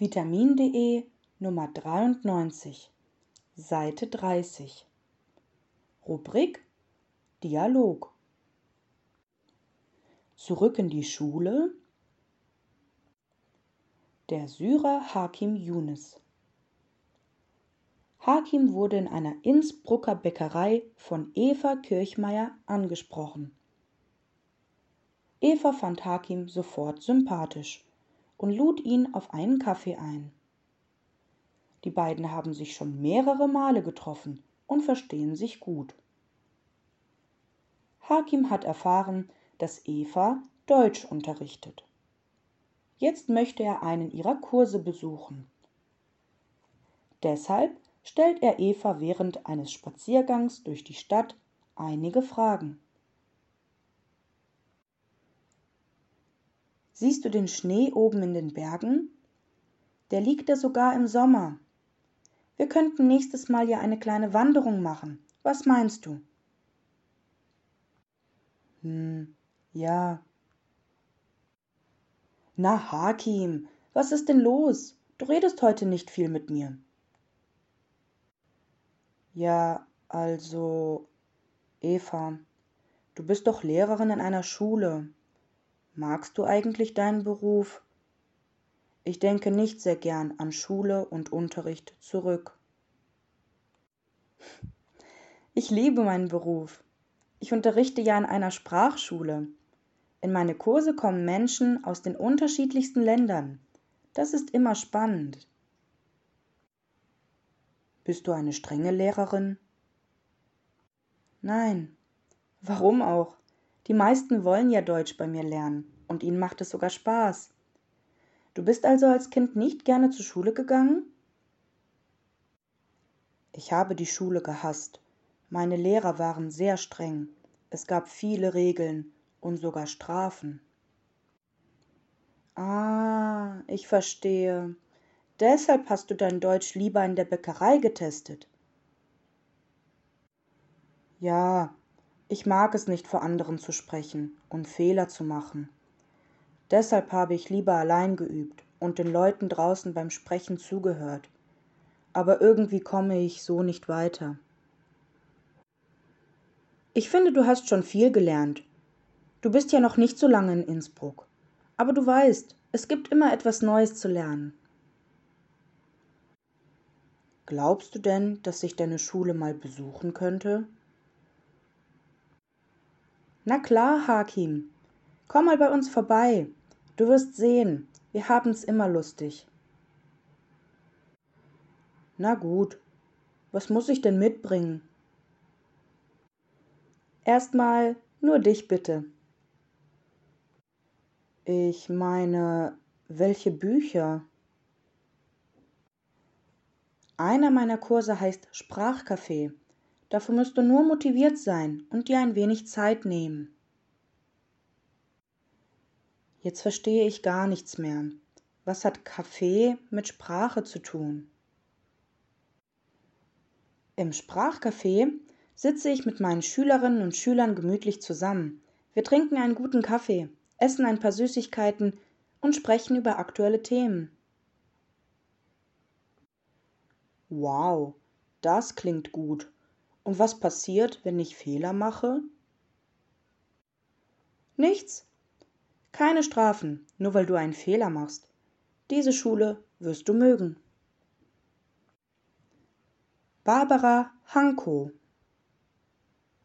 Vitamin.de Nummer 93, Seite 30. Rubrik Dialog. Zurück in die Schule. Der Syrer Hakim Yunus. Hakim wurde in einer Innsbrucker Bäckerei von Eva Kirchmeier angesprochen. Eva fand Hakim sofort sympathisch und lud ihn auf einen Kaffee ein. Die beiden haben sich schon mehrere Male getroffen und verstehen sich gut. Hakim hat erfahren, dass Eva Deutsch unterrichtet. Jetzt möchte er einen ihrer Kurse besuchen. Deshalb stellt er Eva während eines Spaziergangs durch die Stadt einige Fragen. Siehst du den Schnee oben in den Bergen? Der liegt da sogar im Sommer. Wir könnten nächstes Mal ja eine kleine Wanderung machen. Was meinst du? Ja. Na, Hakim, was ist denn los? Du redest heute nicht viel mit mir. Ja, also, Eva, du bist doch Lehrerin in einer Schule. Magst du eigentlich deinen Beruf? Ich denke nicht sehr gern an Schule und Unterricht zurück. Ich liebe meinen Beruf. Ich unterrichte ja in einer Sprachschule. In meine Kurse kommen Menschen aus den unterschiedlichsten Ländern. Das ist immer spannend. Bist du eine strenge Lehrerin? Nein. Warum auch? Die meisten wollen ja Deutsch bei mir lernen und ihnen macht es sogar Spaß. Du bist also als Kind nicht gerne zur Schule gegangen? Ich habe die Schule gehasst. Meine Lehrer waren sehr streng. Es gab viele Regeln und sogar Strafen. Ah, ich verstehe. Deshalb hast du dein Deutsch lieber in der Bäckerei getestet. Ja, ich mag es nicht vor anderen zu sprechen und Fehler zu machen. Deshalb habe ich lieber allein geübt und den Leuten draußen beim Sprechen zugehört. Aber irgendwie komme ich so nicht weiter. Ich finde, du hast schon viel gelernt. Du bist ja noch nicht so lange in Innsbruck. Aber du weißt, es gibt immer etwas Neues zu lernen. Glaubst du denn, dass ich deine Schule mal besuchen könnte? Na klar, Hakim. Komm mal bei uns vorbei. Du wirst sehen, wir haben's immer lustig. Na gut, was muss ich denn mitbringen? Erstmal nur dich bitte. Ich meine, welche Bücher? Einer meiner Kurse heißt Sprachcafé. Dafür musst du nur motiviert sein und dir ein wenig Zeit nehmen. Jetzt verstehe ich gar nichts mehr. Was hat Kaffee mit Sprache zu tun? Im Sprachcafé sitze ich mit meinen Schülerinnen und Schülern gemütlich zusammen. Wir trinken einen guten Kaffee, essen ein paar Süßigkeiten und sprechen über aktuelle Themen. Wow, das klingt gut. Und was passiert, wenn ich Fehler mache? Nichts. Keine Strafen, nur weil du einen Fehler machst. Diese Schule wirst du mögen. Barbara Hanko.